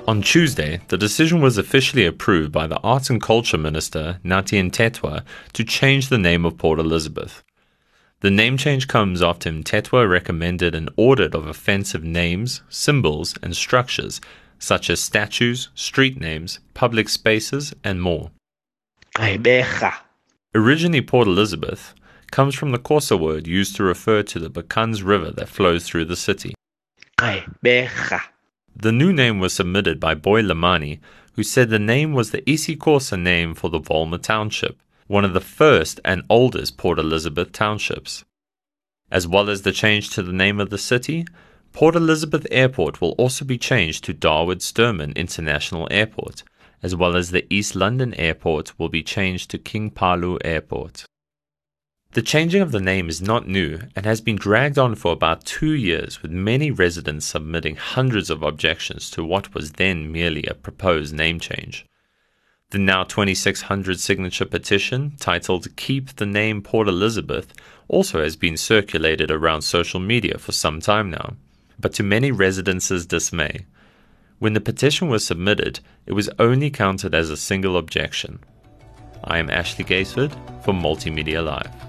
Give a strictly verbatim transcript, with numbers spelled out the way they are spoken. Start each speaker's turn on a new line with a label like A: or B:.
A: On Tuesday, the decision was officially approved by the Arts and Culture Minister, Nathi Ntetwa, to change the name of Port Elizabeth. The name change comes after Ntetwa recommended an audit of offensive names, symbols, and structures, such as statues, street names, public spaces, and more. Originally, Port Elizabeth comes from the Xhosa word used to refer to the Bacans River that flows through the city. The new name was submitted by Boy Lamani, who said the name was the isiXhosa name for the Volma Township, one of the first and oldest Port Elizabeth townships. As well as the change to the name of the city, Port Elizabeth Airport will also be changed to Darwood Sturman International Airport, as well as the East London Airport will be changed to King Palu Airport. The changing of the name is not new and has been dragged on for about two years, with many residents submitting hundreds of objections to what was then merely a proposed name change. The now twenty-six hundred signature petition, titled Keep the Name Port Elizabeth, also has been circulated around social media for some time now, but to many residents' dismay. When the petition was submitted, it was only counted as a single objection. I am Ashley Gaisford for Multimedia Live.